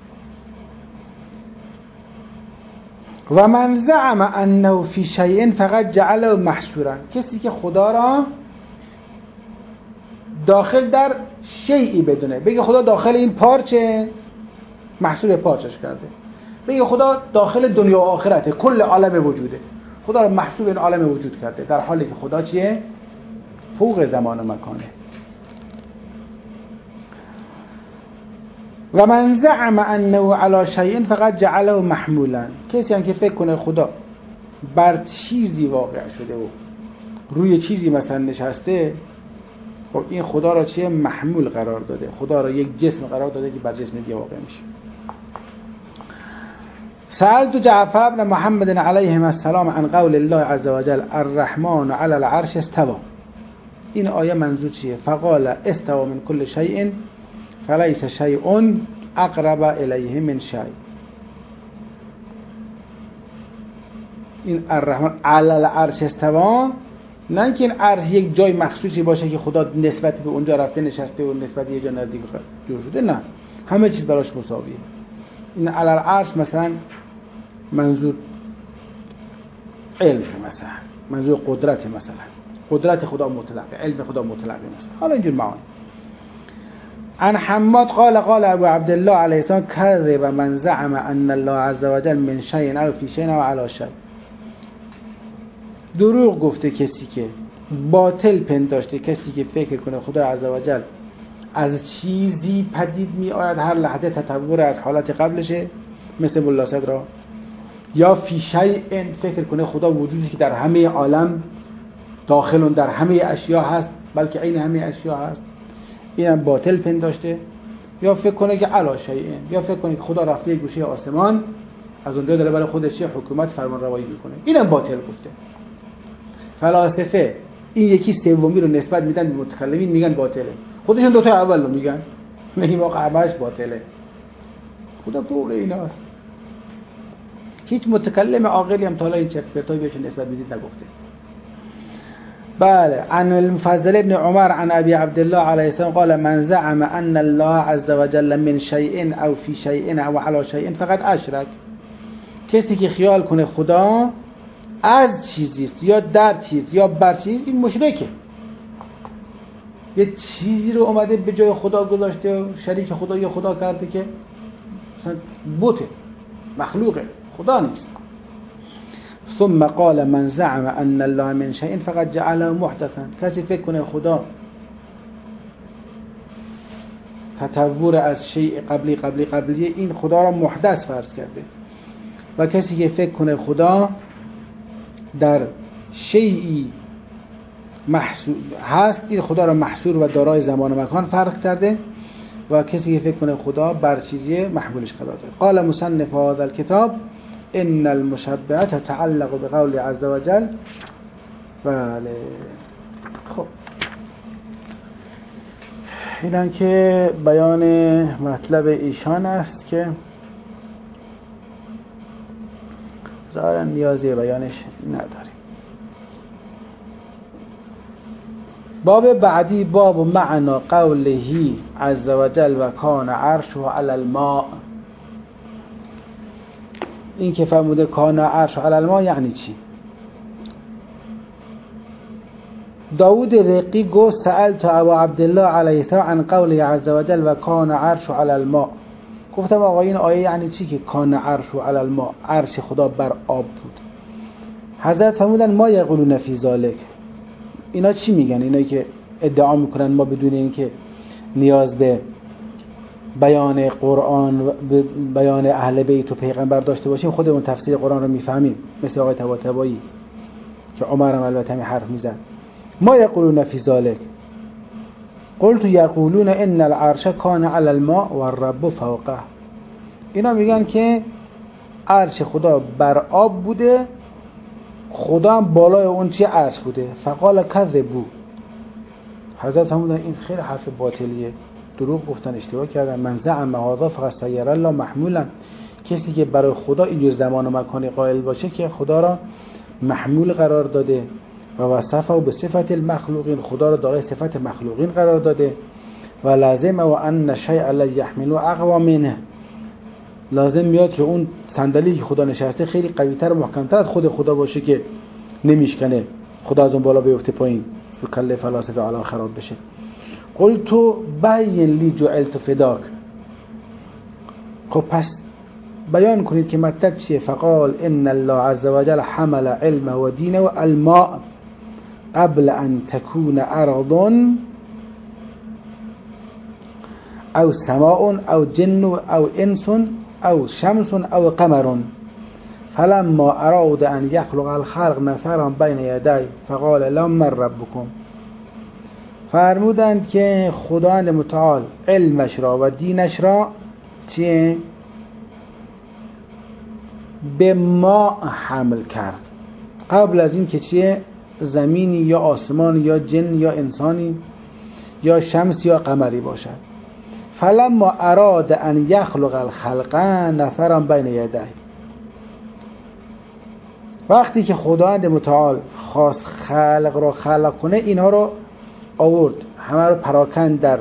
و من زعم انه فی شیء فقط جعله محصورا، کسی که خدا را داخل در شیئی بدونه، بگه خدا داخل این پارچه، محصور پارچش کرده. بگه خدا داخل دنیا و آخرته، کل عالم وجوده، خدا را محصور این عالم وجود کرده، در حالی که خدا چیه؟ فوق زمان و مکانه. و من زعم انه علی شیء فقط جعله محمولا، کسی هم که فکر کنه خدا بر چیزی واقع شده و روی چیزی مثلا نشسته، خب این خدا را چیه؟ محمول قرار داده، خدا را یک جسم قرار داده که بر جسم دیگه واقع میشه. سألت جعفر بن محمد علیهم السلام عن قول الله عز وجل الرحمن علی العرش استوى، این آیه منظور چیه؟ فقال استوى من كل شیء فلیس شیء اقرب الیه من شیء. این الرحمن علی العرش استوى، نه اینکه این عرش یک جای مخصوصی باشه که خدا نسبت به اونجا رفته نشسته و نسبت به یه جا نزدیک جور شده، نه، همه چیز براش مساویه. این علی العرش مثلا منظور علم، مثلا منظور قدرت، مثلا قدرت خدا مطلقه، علم خدا مطلقه، مثلا حالا اینجور معانی. عن حماد قال قال ابو عبد الله علیه السلام کذب من زعم ان الله عز وجل من شیء او فی شیء او علی شیء، دروغ گفته کسی که باطل پنداشته، کسی که فکر کنه خدا عز وجل از چیزی پدید می آید، هر لحظه تطور از حالت قبلشه، مثل ملا صدرا، یا فی شیء فکر کنه خدا وجودی که در همه عالم داخلون در همه اشیا هست، بلکه عین همه اشیا هست، اینم باطل پنداشته. یا فکر کنه که علی شیء، یا فکر کنه که خدا رفته یک گوشه آسمان، از اونجا داره برای خودش حکومت فرمان روایی میکنه، اینم باطل گفته. فلاسفه این یکی سومی رو نسبت میدن به متکلمین، میگن باطله، خودشون دو تا اول رو میگن، میگن واقعا همش باطله، خدا فوق ایناست. هیچ متکلم عاقلی هم تا حالا این چرت پرتایی بهش نسبت میدید نگفته. بله. عن المفضل ابن عمر عن ابي عبد الله علیه السلام قال من زعم ان الله عز وجل من شیء او فی شیء او علی شیء فقط اشرک. کسی که خیال کنه خدا از چیزی است یا در چیز یا بر چیز، این مشرکه. یه چیزی رو اومده به جای خدا گذاشته، شریک خدا یا خدا کرده که مثلا بوته، مخلوقه، خدا نیست. ثم قال من زعم ان الله من شيء فقد جعله محدثا. کسی فکر کنه خدا تطور از شیء قبلی قبلی قبلی، این خدا را محدث فرض کرده. و کسی که فکر کنه خدا در شیئی محصور هست، این خدا را محصور و دارای زمان و مکان فرق کرده. و کسی که فکر کنه خدا بر چیزی محمولش قرار داده. قال مصنف هذا الكتاب ان المشبهه تتعلق بقول عز وجل. بله. خب اینم که بیان مطلب ایشان است که ظاهرا نیازی بیانش نداریم. باب بعدی باب معنا قوله عز وجل و کان عرشه علی الماء. این که فرموده کان عرشه علی الماء یعنی چی؟ داود رقی گفت سألت ابا عبدالله علیه السلام عن قوله عز وجل و کان عرشه علی الماء. گفتم آقا این آیه یعنی چی که کان عرشه علی الماء، عرش خدا بر آب بود؟ حضرت فرمودن ما یقولون فی ذلک. اینا چی میگن؟ اینایی که ادعا میکنن ما بدون اینکه نیاز به بیان قرآن و بیان اهل بیت و پیغمبر داشته باشیم خودمون تفسیر قرآن رو میفهمیم، مثل آقای طباطبایی که عمر هم البته همین حرف میزن. ما یقولون فی ذلک قلت یقولون ان العرش کان علی الماء و الرب فوقه. اینا میگن که عرش خدا بر آب بوده، خدا هم بالای اون چی عرش بوده. فقال کذبوا. حضرت فرمودن این خیلی حرف باطلیه، دروغ گفتن، اشتباه کردن. من زعم هذا فقد سیر الله محمولا. کسی که برای خدا اینجور زمان و مکانی قائل باشه که خدا را محمول قرار داده و وصفه به صفت المخلوقین، خدا را دارای صفت مخلوقین قرار داده. و لازم و ان شیء لا یحملو اقوا منه. لازم میاد که اون صندلی که خدا نشسته خیلی قوی‌تر و محکم‌تر از خود خدا باشه که نمیشکنه، خدا از اون بالا بیفته پایین و کله فلاسفه علا خراب بشه. قلت بین لی جعلت فداک. خب پس بیان کنید که مطلب چیه؟ فقال ان الله عز وجل حمل علم و دین و الماء قبل ان تكون ارض او سماء او جن او انس او شمس او قمر فلما اراد ان يخلق الخلق نفرا بین یدی فقال لهم من ربكم. فرمودند که خداوند متعال علمش را و دینش را چیه؟ به ما حمل کرد قبل از این که چیه؟ زمینی یا آسمانی یا جن یا انسانی یا شمس یا قمری باشد. فلما اراد ان یخلق الخلق نفرا بین یدی. وقتی که خداوند متعال خواست خلق را خلق کنه، اینها رو آورد، همه رو پراکند در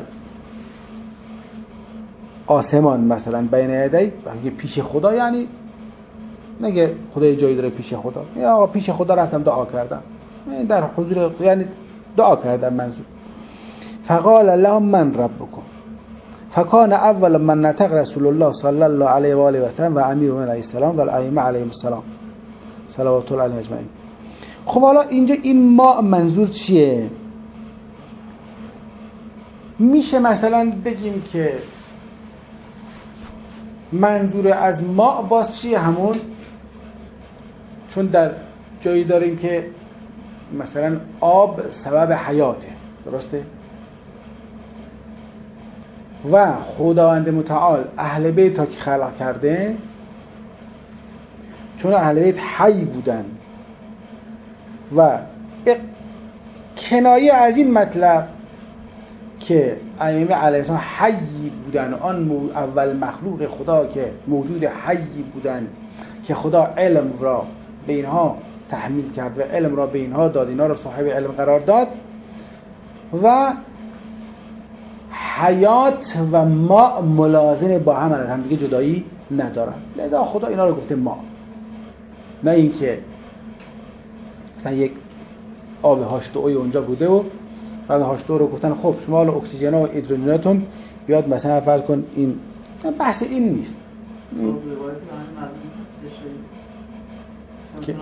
آسمان مثلا بین یدی. پیش خدا یعنی نگه خدا جایی داره پیش خدا، یا آقا پیش خدا رفتم دعا کردم، در حضور یعنی دعا کردم منظور. فقال لهم من ربكم فکان اول من نطق رسول الله صلی الله علیه و آله و سلم و امیر علیه السلام و الائمه علیهم السلام صلوات الله علیهم اجمعین. خب حالا اینجا این ما منظور چیه؟ میشه مثلا بگیم که منظور از ما باز چیه؟ همون چون در جایی داریم که مثلا آب سبب حیاته، درسته؟ و خداوند متعال اهل بیت را که خلق کرده، چون اهل بیت حی بودن و کنایه از این مطلب که ائمه علیه السلام حی بودن، آن اول مخلوق خدا که موجود حی بودن که خدا علم را به اینها تحمیل کرد و علم را به اینها داد، اینها را صاحب علم قرار داد و حیات و ما ملازم با هم هم دیگه جدایی ندارن. لذا خدا اینا رو گفته ما، نه اینکه مثلا یک آب هاچ دو او اونجا بوده و بعد هاچ دو رو گفتن خب شما حالا اکسیژن و هیدروژنتون بیاد مثلا فرض کن این، بحث این نیست. که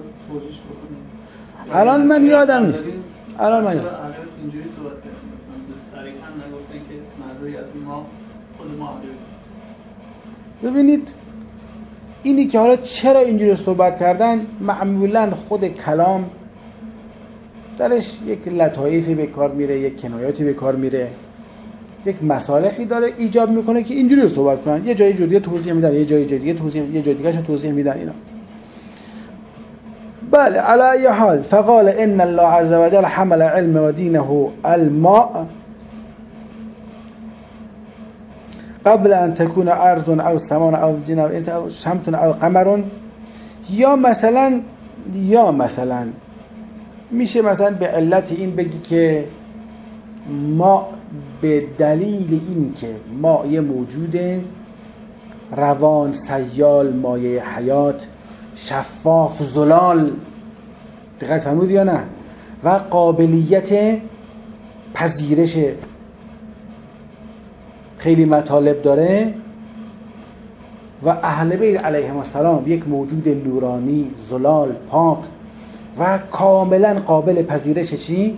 الان من یادم نیست الان من یادم اینجوری صحبت کردم مثلا صریحا نگفتن که منظوری از ما خود ما ببینید اینی که حالا چرا اینجوری صحبت کردن، معمولا خود کلام درش یک لطایفی به کار میره، یک کنایاتی به کار میره، یک مصالحی داره ایجاب میکنه که اینجوری صحبت کنن، یه جای دیگه توضیح میدن، یه جای دیگه توضیح، یه جای دیگه شون توضیح میدن اینا. بله على ای حال فقال ان الله عز وجل حمل علم و دینه الماء قبل ان تكون ارض او سماء او جن او انس او شمس او قمر. یا مثلا یا مثلا میشه مثلا به علت این بگی که ما به دلیل این که ما یه موجود روان سیال مایه حیات شفاف زلال، دقیق فرمود یا نه، و قابلیت پذیرش خیلی مطالب داره و اهل بیت علیهم السلام یک موجود نورانی زلال پاک و کاملا قابل پذیرش چی؟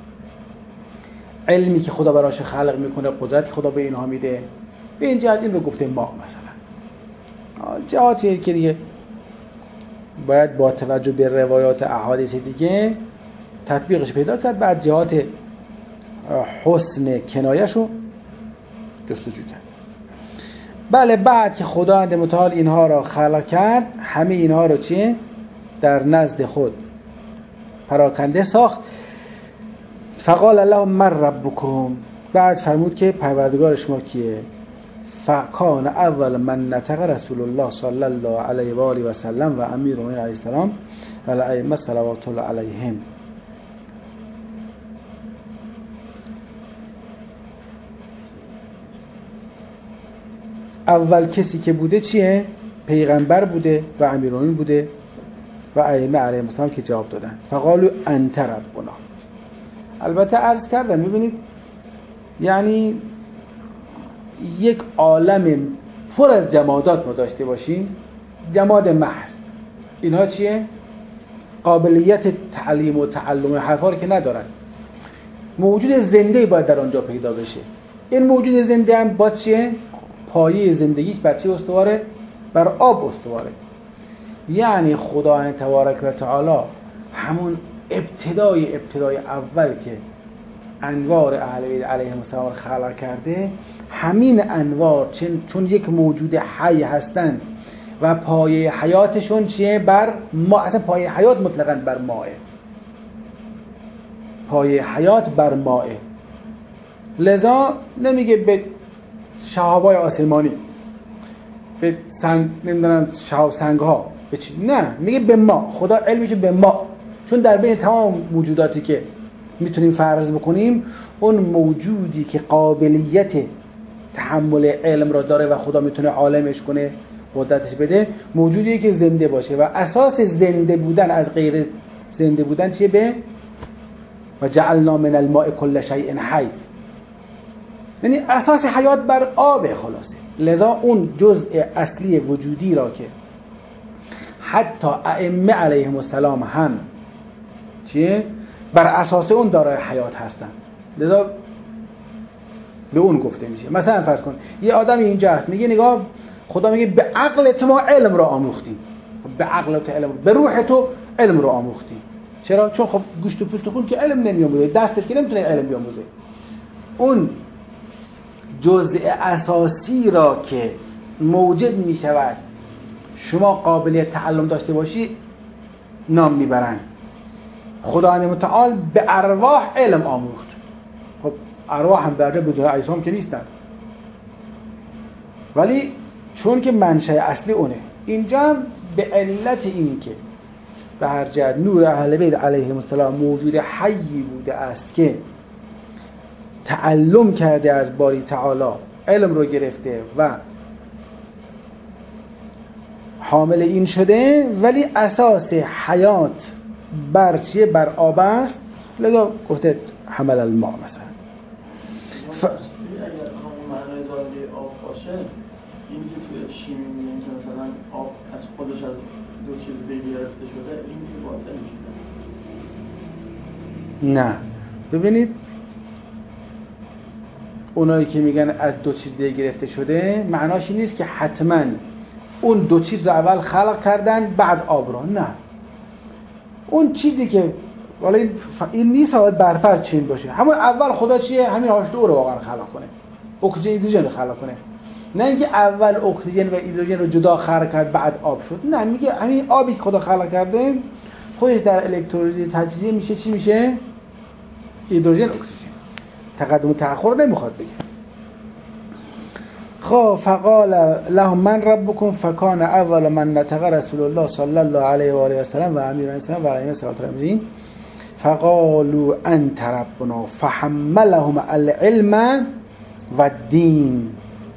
علمی که خدا براش خلق میکنه، قدرت خدا به اینها میده. به این جهت این رو گفته ما مثلا. جهاتی که دیگه باید با توجه به روایات احادیث دیگه تطبیقش پیدا کرد، بعد جهات حسن کنایه‌شو جستجو کرد. بله بعد که خداوند متعال اینها را خلق کرد، همه اینها را چیه؟ در نزد خود پراکنده ساخت. فقال الله من ربکم، بعد فرمود که پروردگار شما کیه؟ فکان اول من نطق رسول الله صلی الله علیه و آله و سلم و امیر المؤمنین علیه السلام و الائمه صلوات الله علیهم. اول کسی که بوده چیه؟ پیغمبر بوده و امیرالمومنین بوده و ائمه علیهم السلام که جواب دادن. فقالوا انت ربنا. البته عرض کردم میبینید یعنی یک عالم پر از جمادات ما داشته باشیم، جماد محض، اینها چیه؟ قابلیت تعلیم و تعلم حرفا رو که ندارن. موجود زنده باید در آنجا پیدا بشه. این موجود زنده هم با چیه؟ پایه زندگیش بر چی استواره؟ بر آب استواره. یعنی خدای تبارک و تعالی همون ابتدای ابتدای اول که انوار اهل بیت علیهم السلام خلق کرده، همین انوار چون یک موجود حی هستند و پایه حیاتشون چیه؟ بر ما. اصلا پایه حیات مطلقاً بر ماه، پایه حیات بر ماه. لذا نمیگه به شهابای آسمانی، به سنگ نمیدونم شهاب سنگ ها، به چی؟ نه، میگه به ما. خدا علمش به ما، چون در بین تمام موجوداتی که میتونیم فرض بکنیم اون موجودی که قابلیت تحمل علم را داره و خدا میتونه عالمش کنه، قدرتش بده، موجودیه که زنده باشه. و اساس زنده بودن از غیر زنده بودن چیه؟ به و جعلنا من الماء كل شيء حي، یعنی اساس حیات بر آب خلاصه. لذا اون جزء اصلی وجودی را که حتی ائمه علیهم السلام هم چیه؟ بر اساس اون دارای حیات هستن، لذا به اون گفته میشه. مثلا فرض کن یه آدم اینجا هست میگه نگاه خدا میگه به عقل تو ما علم رو آموختیم. به عقل تو علم، به روح تو علم رو آموختیم. چرا؟ چون خب گوشت و پوست خون که علم نمیآموزه، دستت که نمیتونه علم بیاموزه. اون جزء اساسی را که موجد میشود شما قابلیت تعلم داشته باشی نام میبرن. خداوند متعال به ارواح علم آموخت. خب ارواح هم درجه بدون اجسام که نیستن، ولی چون که منشأ اصلی اونه. اینجا هم به علت این که به هر جهت نور اهل بیت علیهم السلام موجود حیی بوده است که تعلم کرده از باری تعالی، علم رو گرفته و حامل این شده، ولی اساس حیات بر چیه؟ بر آب است. لذا گفته حمل الماء مثلا. ف... اگر همون معنای ظاهری آب باشه، این که توی شیمی میگن که مثلا آب از خودش از دو چیز دیگه گرفته شده، این که باطل میشه. نه ببینید، اونایی که میگن از دو چیز دیگه گرفته شده معناش این نیست که حتما اون دو چیز رو اول خلق کردن بعد آب رو. نه، اون چیزی که والا این, این نیست باید برفرض چین باشه، همون اول خدا چیه؟ همین هاش دو رو واقعا خلق کنه، اکسیژن هیدروژن رو خلق کنه. نه اینکه اول اکسیژن و هیدروژن رو جدا خلق کرد بعد آب شد. نه، میگه همین آبی که خدا خلق کرده خودش در الکترولیز تجزیه میشه چی میشه؟ هیدروژن اکسیژن. تقدم و تأخر نمیخواد بگه. خب فقال لهم من ربكم فكان اول من نطق رسول الله صلی الله علیه و آله و سلم و امیر الاسلام و علیه الصلاه والسلام فقالوا انت ربنا فحملهم العلم و الدین.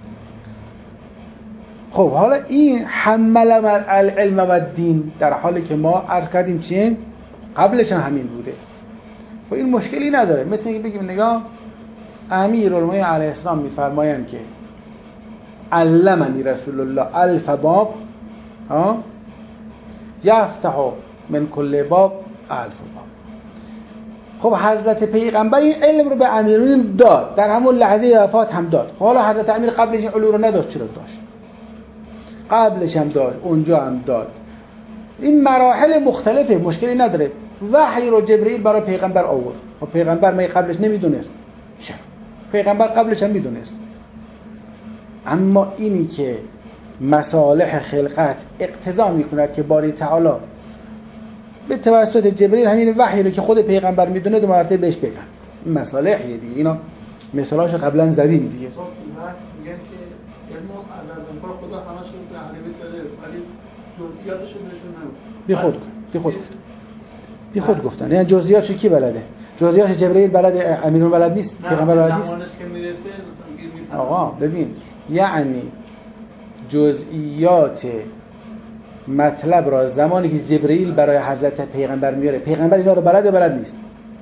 خب حالا این حملهم العلم و الدین در حالی که ما عرض کردیم چیه؟ قبلش هم همین بوده. خب این مشکلی نداره. مثل اینکه بگیم نگاه امیرالمومنین علیه السلام میفرمایند که علمنی رسول الله الف باب ها یفتح من کل باب الف باب. خب حضرت پیغمبر این علم رو به امیرالمومنین داد، در همون لحظه وفات هم داد. خب حالا حضرت امیر قبلش این علوم رو نداشت، چرا داشت؟ قبلش هم داشت، اونجا هم داد. این مراحل مختلفه، مشکلی نداره. وحی رو جبرئیل برای پیغمبر آورد. خب پیغمبر می قبلش نمیدونست؟ چرا؟ پیغمبر قبلش هم میدونست. اما اینی که مصالح خلقت اقتضا میکند که باری تعالی به توسط جبرئیل همین وحی رو که خود پیغمبر میدونه دو مرتبه بهش بگن، این مصالحیه دیگه. اینا مثالاشو قبلا زدیم دیگه. میگن که علم از انفار خدا همش رو به اهل بیت داده، ولی جزئیاتش رو بهشون نگفت. بی خود بی خود گفتن. بی خود گفتن. یعنی جزئیاتش کی بلده؟ جزئیات جبرئیل بلد، امیرون بلد نیست، پیغمبر بلد نیست. که میرسه مثلا آقا ببین، یعنی جزئیات مطلب را زمانی که جبرئیل برای حضرت پیغمبر میاره، پیغمبر اینا رو بلد یا بلد نیست؟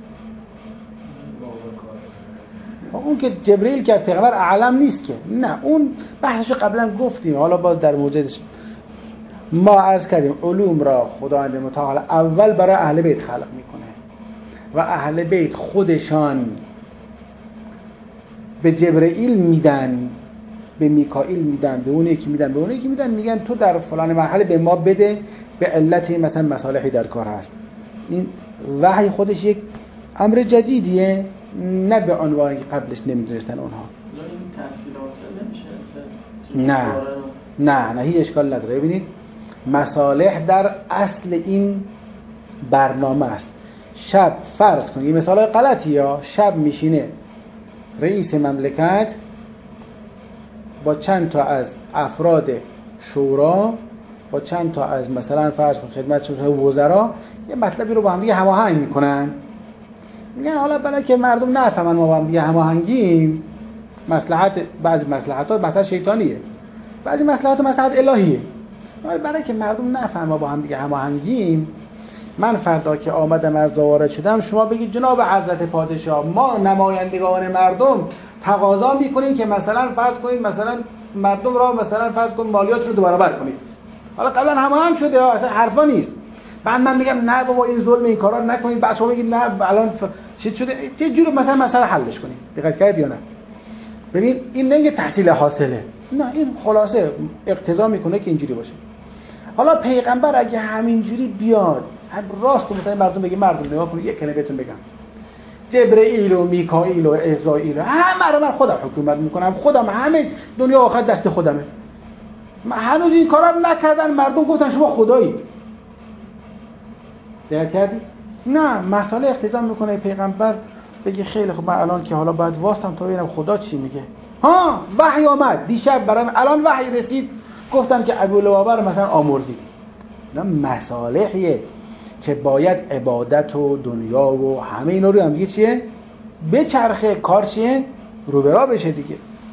اون که جبرئیل که از پیغمبر اعلم نیست که. نه، اون بحثشو قبلا گفتیم، حالا باز در موجودش ما عرض کردیم علوم را خداوند متعال اول برای اهل بیت خلق میکنه و اهل بیت خودشان به جبرئیل میدن، به میکائیل میدن، به اون یکی میدن، به اون یکی میدن، میگن تو در فلان مرحله به ما بده، به علت مثلا مصالحی در کار هست. این وحی خودش یک امر جدیدیه، نه به عنوانی که قبلش نمیدونستن اونها. نه نه نه هیچ اشکال نداره. ببینید مصالح در اصل این برنامه است. شب فرض کنید، این مثال غلطی ها، شب میشینه رئیس مملکت با چند تا از افراد شورا، با چند تا از مثلا فرض کنید خدمت وزرا یه مطلبی رو با هم دیگه هماهنگ میکنن. میگن حالا برای که مردم نفهمن ما با هم دیگه هماهنگیم، مصلحت بعضی مصلحت‌ها مثلا شیطانیه، بعضی مصلحت مصلحت الهیه، برای که مردم نفهمن ما با هم دیگه هماهنگیم، من فردا که آمدم از وارد شدم شما بگید جناب حضرت پادشاه ما نمایندگان مردم تقاضا میکنیم که مثلا فرض کنید مثلا مردم را مثلا فرض کنید مالیات رو دو برابر کنید. حالا قبلا هماهنگ شده ها، اصلا حرفا نیست. بعد من میگم نه بابا این ظلم، این کارا نکنید، بعد شما میگید نه الان چی شده، چه جوری مثلا مسئله حلش کنید. دقت کردید یا نه؟ ببین این نه تحصیل حاصله، نه این خلاصه اقتضا میکنه که اینجوری باشه. حالا پیغمبر اگه همینجوری بیاد راست مثلا مردم بگه مردم نگاه کنید یک کلمه بهتون بگم، جبرئیل و میکائیل و عزرائیل همه رو من خودم حکومت میکنم، خودم همه دنیا آخر دست خودمه. هنوز این کارا رو نکردن، مردم گفتن شما خدایی. درک کردی؟ نه، مسئله اقتضا میکنه پیغمبر بگه خیلی خب من الان که حالا باید واسطم تا ببینم خدا چی میگه. ها وحی آمد دیشب برام، الان وحی رسید گفتم که ابو لبابه رو مثلا آمرزی. نه مصالحیه. که باید عبادت و دنیا و همه اینا رو هم دیگه چیه؟ بچرخه، کار چیه؟ رو برا بشه دیگه.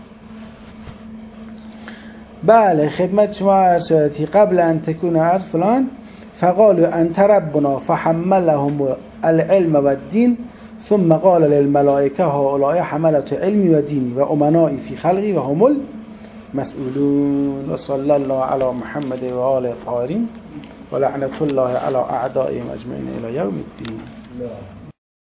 بله خدمت شما ارشادی قبل ان تکون عرض فلان فقالوا انت ربنا فحملهم العلم والدين ثم قال للملائكه هؤلاء حملة علمي وديني وامنائي في خلقي وهم المسؤولون وصلى الله على محمد وآله الطاهرين ولعنة الله على اعدائهم اجمعين الى يوم الدين.